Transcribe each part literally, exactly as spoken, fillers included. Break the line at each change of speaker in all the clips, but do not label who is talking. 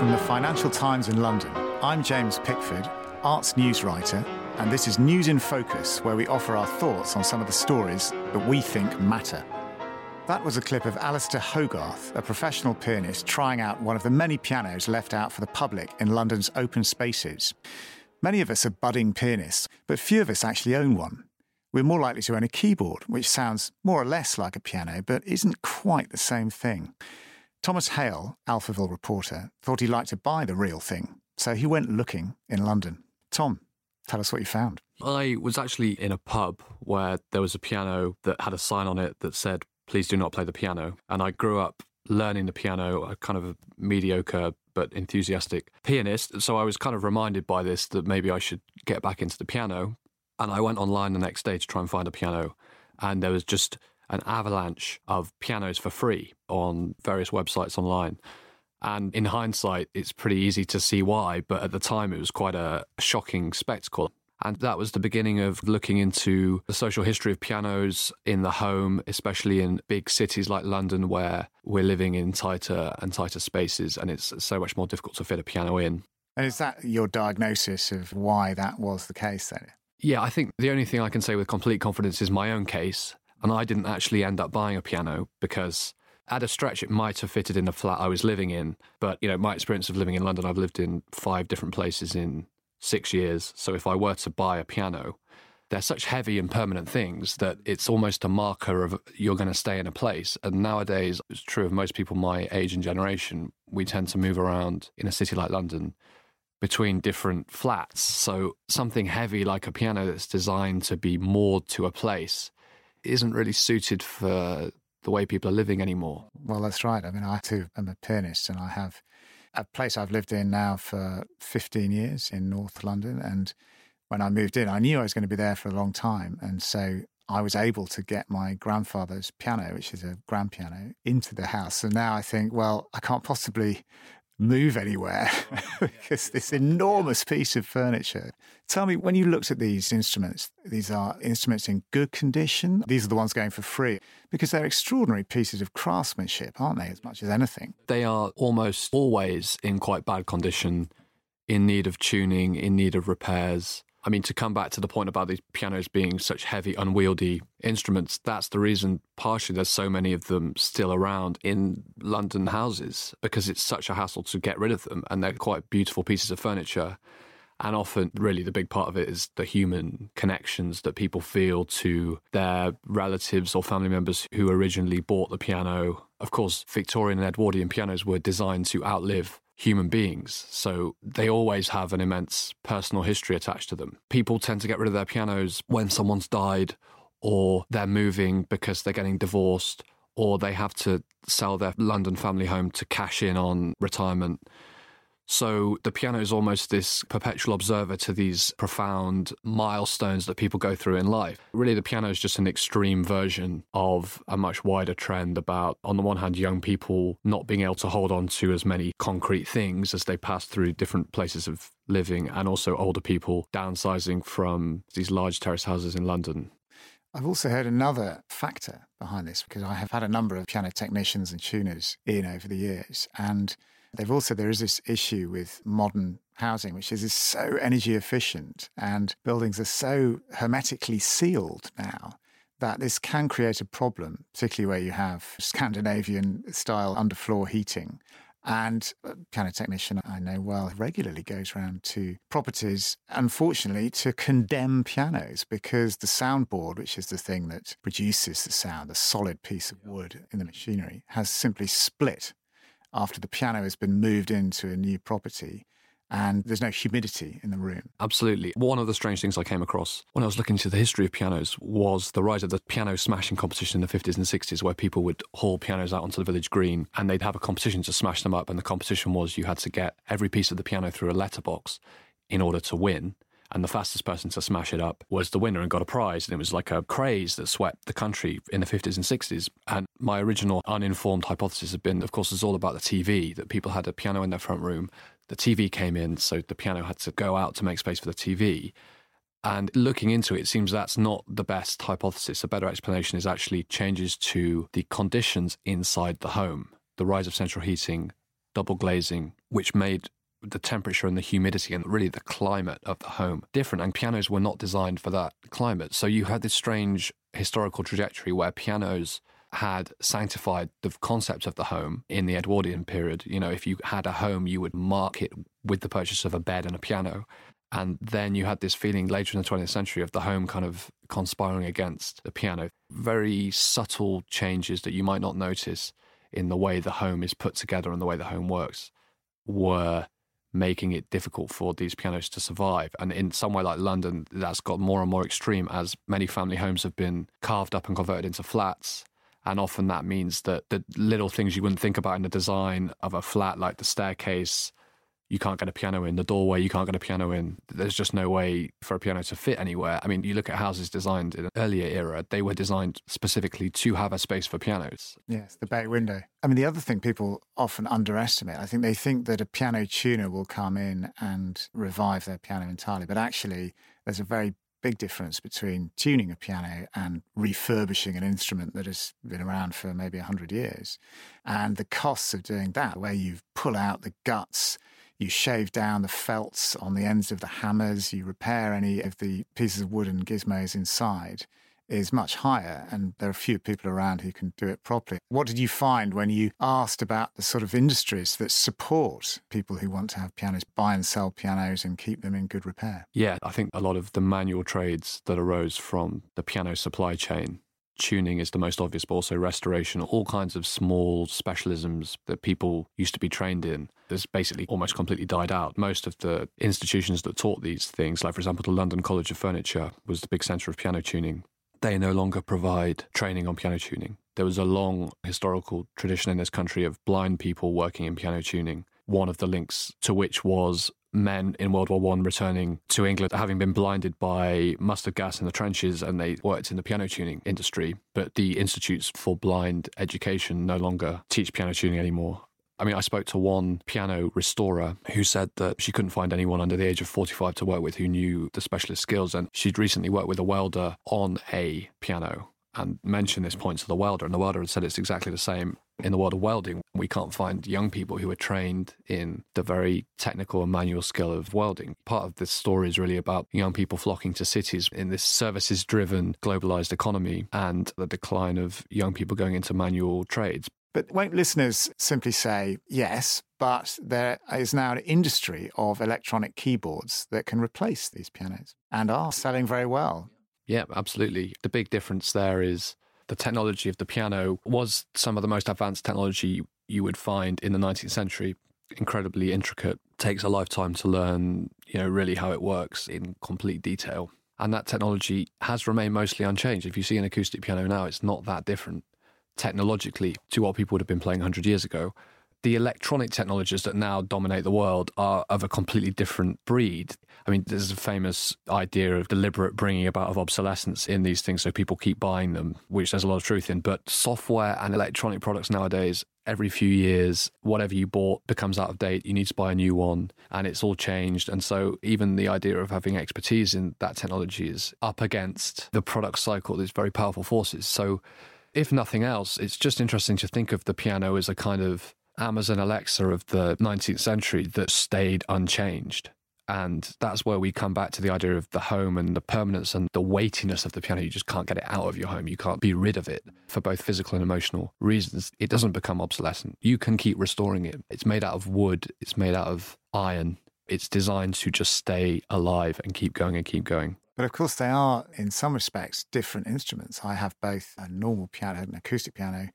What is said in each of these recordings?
From the Financial Times in London, I'm James Pickford, arts news writer, and this is News in Focus, where we offer our thoughts on some of the stories that we think matter. That was a clip of Alistair Hogarth, a professional pianist trying out one of the many pianos left out for the public in London's open spaces. Many of us are budding pianists, but few of us actually own one. We're more likely to own a keyboard, which sounds more or less like a piano, but isn't quite the same thing. Thomas Hale, Alphaville reporter, thought he'd like to buy the real thing, so he went looking in London. Tom, tell us what you found.
I was actually in a pub where there was a piano that had a sign on it that said, "Please do not play the piano." And I grew up learning the piano, a kind of a mediocre but enthusiastic pianist. So I was kind of reminded by this that maybe I should get back into the piano. And I went online the next day to try and find a piano. And there was just an avalanche of pianos for free on various websites online. And in hindsight, it's pretty easy to see why. But at the time, it was quite a shocking spectacle. And that was the beginning of looking into the social history of pianos in the home, especially in big cities like London, where we're living in tighter and tighter spaces, and it's so much more difficult to fit a piano in.
And is that your diagnosis of why that was the case then?
Yeah, I think the only thing I can say with complete confidence is my own case. And I didn't actually end up buying a piano because at a stretch it might have fitted in the flat I was living in. But, you know, my experience of living in London, I've lived in five different places in six years. So if I were to buy a piano, they're such heavy and permanent things that it's almost a marker of you're going to stay in a place. And nowadays, it's true of most people my age and generation, we tend to move around in a city like London between different flats. So something heavy like a piano that's designed to be moored to a place isn't really suited for the way people are living anymore.
Well, that's right. I mean, I too am a pianist, and I have a place I've lived in now for fifteen years in North London. And when I moved in, I knew I was going to be there for a long time. And so I was able to get my grandfather's piano, which is a grand piano, into the house. And now I think, well, I can't possibly move anywhere because this enormous piece of furniture. Tell me, when you looked at these instruments, these are instruments in good condition. These are the ones going for free because they're extraordinary pieces of craftsmanship, aren't they, as much as anything?
They are almost always in quite bad condition, in need of tuning, in need of repairs. I mean, to come back to the point about these pianos being such heavy, unwieldy instruments, that's the reason partially there's so many of them still around in London houses, because it's such a hassle to get rid of them. And they're quite beautiful pieces of furniture. And often, really, the big part of it is the human connections that people feel to their relatives or family members who originally bought the piano. Of course, Victorian and Edwardian pianos were designed to outlive human beings, so they always have an immense personal history attached to them. People tend to get rid of their pianos when someone's died, or they're moving because they're getting divorced, or they have to sell their London family home to cash in on retirement. So the piano is almost this perpetual observer to these profound milestones that people go through in life. Really, the piano is just an extreme version of a much wider trend about, on the one hand, young people not being able to hold on to as many concrete things as they pass through different places of living, and also older people downsizing from these large terrace houses in London.
I've also heard another factor behind this, because I have had a number of piano technicians and tuners in over the years, and they've also, there is this issue with modern housing, which is, is so energy efficient, and buildings are so hermetically sealed now that this can create a problem, particularly where you have Scandinavian style underfloor heating. And a piano technician I know well regularly goes around to properties, unfortunately, to condemn pianos, because the soundboard, which is the thing that produces the sound, the solid piece of wood in the machinery, has simply split after the piano has been moved into a new property and there's no humidity in the room.
Absolutely. One of the strange things I came across when I was looking into the history of pianos was the rise of the piano smashing competition in the fifties and sixties, where people would haul pianos out onto the village green and they'd have a competition to smash them up. And the competition was you had to get every piece of the piano through a letterbox in order to win. And the fastest person to smash it up was the winner and got a prize. And it was like a craze that swept the country in the fifties and sixties. And my original uninformed hypothesis had been, of course, it's all about the T V, that people had a piano in their front room. The T V came in, so the piano had to go out to make space for the T V. And looking into it, it seems that's not the best hypothesis. A better explanation is actually changes to the conditions inside the home. The rise of central heating double glazing, which made the temperature and the humidity and really the climate of the home different. And pianos were not designed for that climate. So you had this strange historical trajectory where pianos had sanctified the concept of the home in the Edwardian period. You know, if you had a home, you would mark it with the purchase of a bed and a piano. And then you had this feeling later in the twentieth century of the home kind of conspiring against the piano. Very subtle changes that you might not notice in the way the home is put together and the way the home works were making it difficult for these pianos to survive. And in somewhere like London, that's got more and more extreme as many family homes have been carved up and converted into flats. And often that means that the little things you wouldn't think about in the design of a flat, like the staircase, you can't get a piano in, the doorway, you can't get a piano in. There's just no way for a piano to fit anywhere. I mean, you look at houses designed in an earlier era, they were designed specifically to have a space for pianos.
Yes, the bay window. I mean, the other thing people often underestimate, I think they think that a piano tuner will come in and revive their piano entirely. But actually, there's a very big difference between tuning a piano and refurbishing an instrument that has been around for maybe one hundred years. And the costs of doing that, where you pull out the guts, you shave down the felts on the ends of the hammers, you repair any of the pieces of wood and gizmos inside, is much higher, and there are few people around who can do it properly. What did you find when you asked about the sort of industries that support people who want to have pianos, buy and sell pianos and keep them in good repair?
Yeah, I think a lot of the manual trades that arose from the piano supply chain, tuning is the most obvious, but also restoration, all kinds of small specialisms that people used to be trained in, has basically almost completely died out. Most of the institutions that taught these things, like for example, the London College of Furniture was the big centre of piano tuning. They no longer provide training on piano tuning. There was a long historical tradition in this country of blind people working in piano tuning, one of the links to which was men in World War One returning to England, having been blinded by mustard gas in the trenches, and they worked in the piano tuning industry. But the institutes for blind education no longer teach piano tuning anymore. I mean, I spoke to one piano restorer who said that she couldn't find anyone under the age of forty-five to work with who knew the specialist skills. And she'd recently worked with a welder on a piano and mentioned this point to the welder. And the welder had said it's exactly the same in the world of welding. We can't find young people who are trained in the very technical and manual skill of welding. Part of this story is really about young people flocking to cities in this services-driven, globalized economy and the decline of young people going into manual trades.
But won't listeners simply say, yes, but there is now an industry of electronic keyboards that can replace these pianos and are selling very well?
Yeah, absolutely. The big difference there is the technology of the piano was some of the most advanced technology you would find in the nineteenth century. Incredibly intricate, takes a lifetime to learn, you know, really how it works in complete detail. And that technology has remained mostly unchanged. If you see an acoustic piano now, it's not that different technologically to what people would have been playing one hundred years ago. The electronic technologies that now dominate the world are of a completely different breed. I mean, there's a famous idea of deliberate bringing about of obsolescence in these things, so people keep buying them, which there's a lot of truth in. But software and electronic products nowadays, every few years, whatever you bought becomes out of date. You need to buy a new one, and it's all changed. And so even the idea of having expertise in that technology is up against the product cycle, these very powerful forces. So if nothing else, it's just interesting to think of the piano as a kind of Amazon Alexa of the nineteenth century that stayed unchanged. And that's where we come back to the idea of the home and the permanence and the weightiness of the piano. You just can't get it out of your home. You can't be rid of it for both physical and emotional reasons. It doesn't become obsolescent. You can keep restoring it. It's made out of wood. It's made out of iron. It's designed to just stay alive and keep going and keep going.
But of course, they are, in some respects, different instruments. I have both a normal piano, an acoustic piano,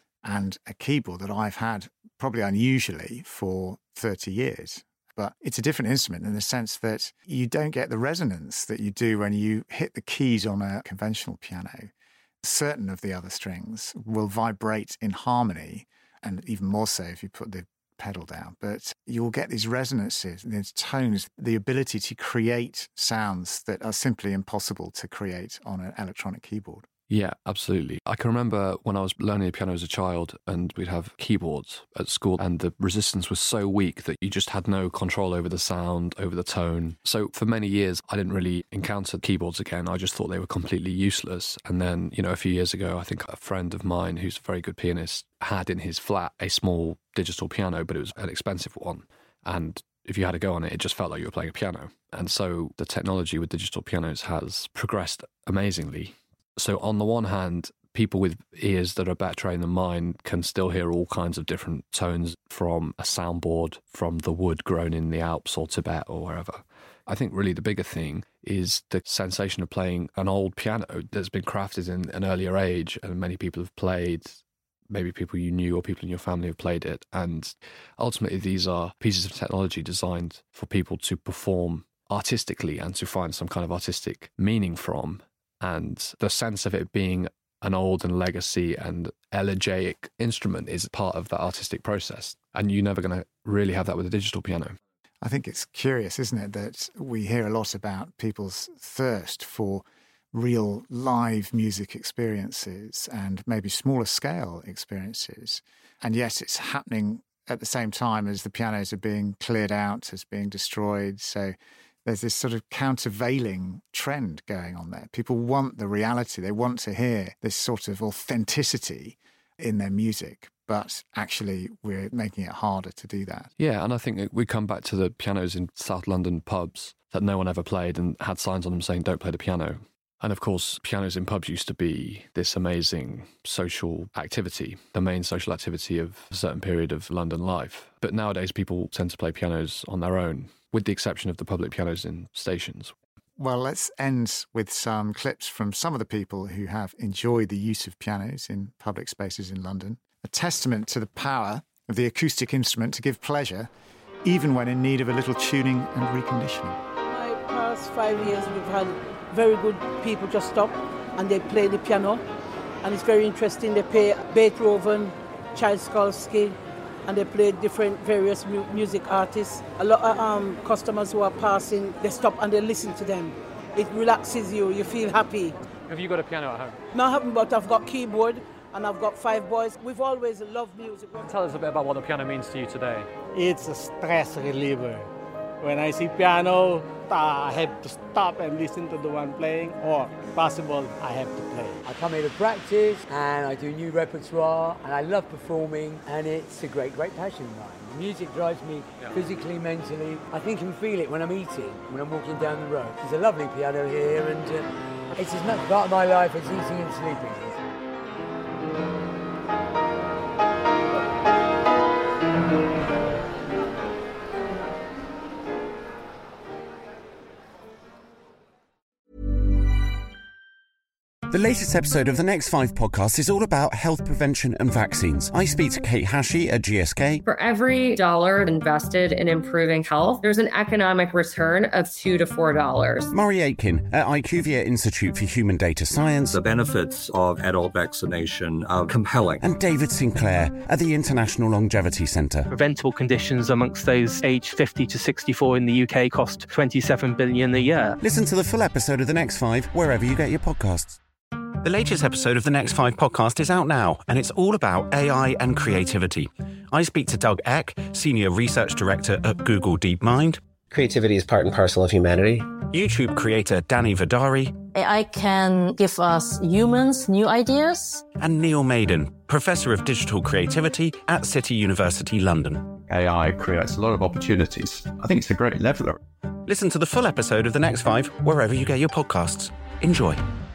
and a keyboard that I've had probably unusually for thirty years. But it's a different instrument in the sense that you don't get the resonance that you do when you hit the keys on a conventional piano. Certain of the other strings will vibrate in harmony, and even more so if you put the pedal down. But you'll get these resonances, these tones, the ability to create sounds that are simply impossible to create on an electronic keyboard.
Yeah, absolutely. I can remember when I was learning the piano as a child and we'd have keyboards at school and the resistance was so weak that you just had no control over the sound, over the tone. So for many years, I didn't really encounter keyboards again. I just thought they were completely useless. And then, you know, a few years ago, I think a friend of mine who's a very good pianist had in his flat a small digital piano, but it was an expensive one. And if you had a go on it, it just felt like you were playing a piano. And so the technology with digital pianos has progressed amazingly. So on the one hand, people with ears that are better trained than mine can still hear all kinds of different tones from a soundboard, from the wood grown in the Alps or Tibet or wherever. I think really the bigger thing is the sensation of playing an old piano that's been crafted in an earlier age and many people have played, maybe people you knew or people in your family have played it. And ultimately, these are pieces of technology designed for people to perform artistically and to find some kind of artistic meaning from. And the sense of it being an old and legacy and elegiac instrument is part of that artistic process. And you're never going to really have that with a digital piano.
I think it's curious, isn't it, that we hear a lot about people's thirst for real live music experiences and maybe smaller scale experiences. And yet it's happening at the same time as the pianos are being cleared out, as being destroyed. So there's this sort of countervailing trend going on there. People want the reality. They want to hear this sort of authenticity in their music, but actually we're making it harder to do that.
Yeah, and I think we come back to the pianos in South London pubs that no one ever played and had signs on them saying, don't play the piano. And of course, pianos in pubs used to be this amazing social activity, the main social activity of a certain period of London life. But nowadays, people tend to play pianos on their own, with the exception of the public pianos in stations.
Well, let's end with some clips from some of the people who have enjoyed the use of pianos in public spaces in London. A testament to the power of the acoustic instrument to give pleasure, even when in need of a little tuning and reconditioning.
My past five years, we've had very good people just stop and they play the piano. And it's very interesting. They play Beethoven, Tchaikovsky, and they play different various mu- music artists. A lot of um, customers who are passing, they stop and they listen to them. It relaxes you, you feel happy.
Have you got a piano at home?
No, I haven't, but I've got keyboard and I've got five boys. We've always loved music.
Tell us a bit about what the piano means to you today.
It's a stress reliever. When I see piano, I have to stop and listen to the one playing, or if possible, I have to play.
I come here to practice and I do new repertoire and I love performing and it's a great, great passion of mine. The music drives me yeah. physically, mentally. I think I can feel it when I'm eating, when I'm walking down the road. There's a lovely piano here and uh, it's as much part of my life as eating and sleeping.
The latest episode of the Next Five podcast is all about health prevention and vaccines. I speak to Kate Hashey at G S K.
For every dollar invested in improving health, there's an economic return of two to four dollars.
Murray Aitken at IQVIA Institute for Human Data Science.
The benefits of adult vaccination are compelling.
And David Sinclair at the International Longevity Centre.
Preventable conditions amongst those aged fifty to sixty-four in the U K cost twenty-seven billion dollars a year.
Listen to the full episode of The Next Five wherever you get your podcasts. The latest episode of the Next Five podcast is out now, and it's all about A I and creativity. I speak to Doug Eck, Senior Research Director at Google DeepMind.
Creativity is part and parcel of humanity.
YouTube creator Danny Vidari.
A I can give us humans new ideas.
And Neil Maiden, Professor of Digital Creativity at City University London.
A I creates a lot of opportunities. I think it's a great leveler.
Listen to the full episode of The Next Five wherever you get your podcasts. Enjoy.